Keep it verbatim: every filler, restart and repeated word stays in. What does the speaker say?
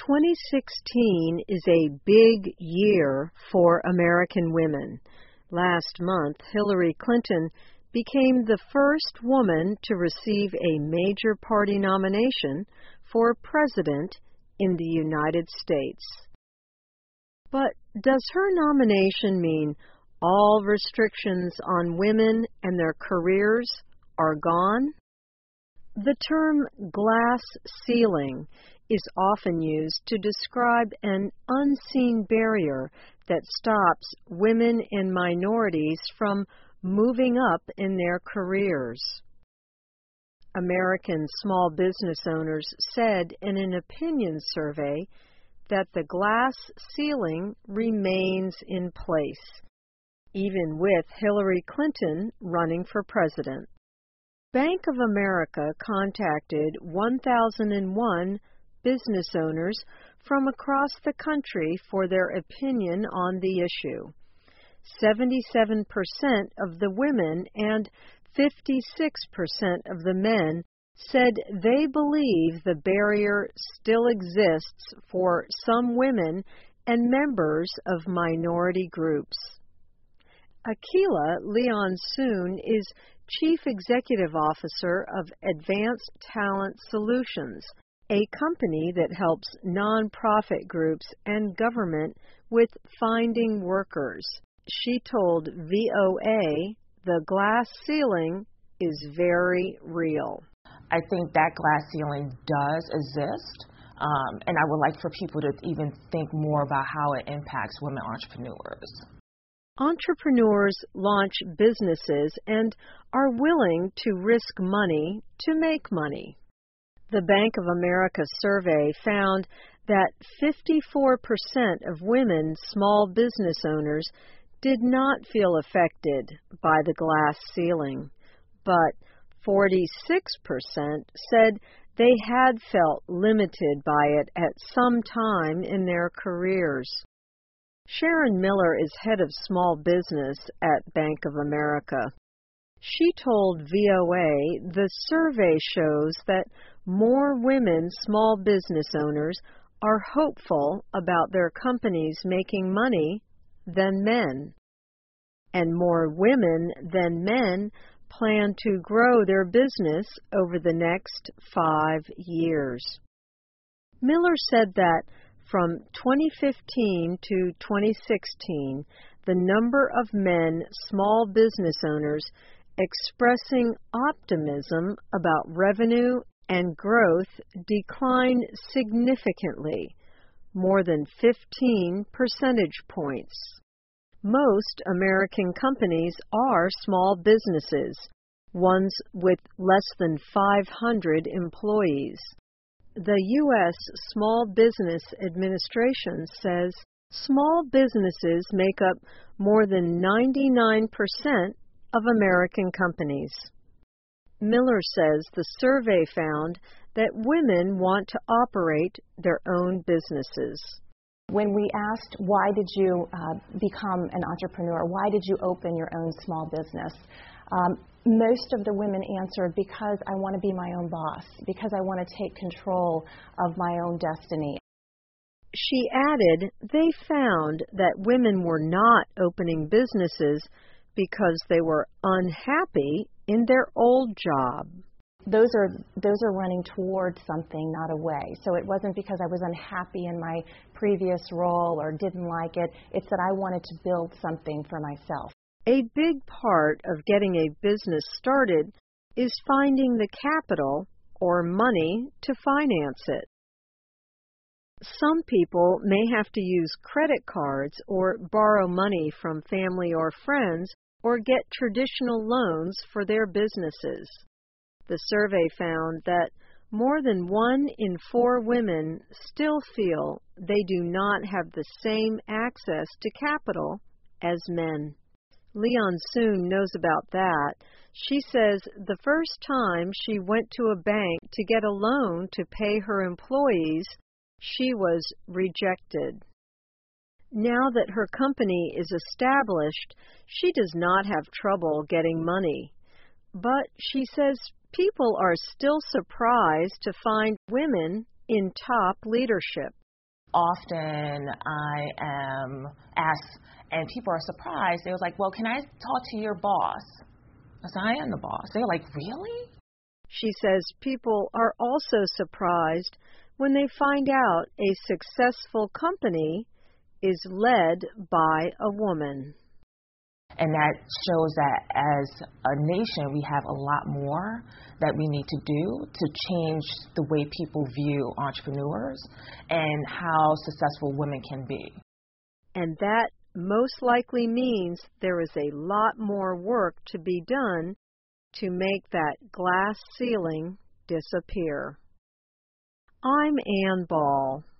twenty sixteen is a big year for American women. Last month, Hillary Clinton became the first woman to receive a major party nomination for president in the United States. But does her nomination mean all restrictions on women and their careers are gone? The term glass ceiling is often used to describe an unseen barrier that stops women and minorities from moving up in their careers. American small business owners said in an opinion survey that the glass ceiling remains in place, even with Hillary Clinton running for president. Bank of America contacted one thousand one business owners from across the country for their opinion on the issue. seventy-seven percent of the women and fifty-six percent of the men said they believe the barrier still exists for some women and members of minority groups. Akila Leon-Soon is Chief Executive Officer of Advanced Talent Solutions, a company that helps nonprofit groups and government with finding workers. She told V O A the glass ceiling is very real. I think that glass ceiling does exist, um, and I would like for people to even think more about how it impacts women entrepreneurs. Entrepreneurs launch businesses and are willing to risk money to make money. The Bank of America survey found that fifty-four percent of women small business owners did not feel affected by the glass ceiling, but forty-six percent said they had felt limited by it at some time in their careers. Sharon Miller is head of small business at Bank of America. She told V O A the survey shows that more women small business owners are hopeful about their companies making money than men, and more women than men plan to grow their business over the next five years. Miller said that from twenty fifteen to twenty sixteen, the number of men small business owners expressing optimism about revenue and growth declined significantly, more than fifteen percentage points. Most American companies are small businesses, ones with less than five hundred employees. The U S Small Business Administration says small businesses make up more than ninety-nine percent of American companies. Miller says the survey found that women want to operate their own businesses. When we asked, why did you uh, become an entrepreneur? Why did you open your own small business? Um, most of the women answered, because I want to be my own boss, because I want to take control of my own destiny. She added they found that women were not opening businesses because they were unhappy in their old job. Those are those are running towards something, not away. So it wasn't because I was unhappy in my previous role or didn't like it. It's that I wanted to build something for myself. A big part of getting a business started is finding the capital or money to finance it. Some people may have to use credit cards or borrow money from family or friends or get traditional loans for their businesses. The survey found that more than one in four women still feel they do not have the same access to capital as men. Leon-Soon knows about that. She says the first time she went to a bank to get a loan to pay her employees, she was rejected. Now that her company is established, she does not have trouble getting money. But she says people are still surprised to find women in top leadership. often I am asked, and people are surprised, they was like, well, can I talk to your boss? I said, I am the boss. They're like, really? She says people are also surprised when they find out a successful company is led by a woman. And that shows that as a nation, we have a lot more that we need to do to change the way people view entrepreneurs and how successful women can be. And that most likely means there is a lot more work to be done to make that glass ceiling disappear. I'm Ann Ball.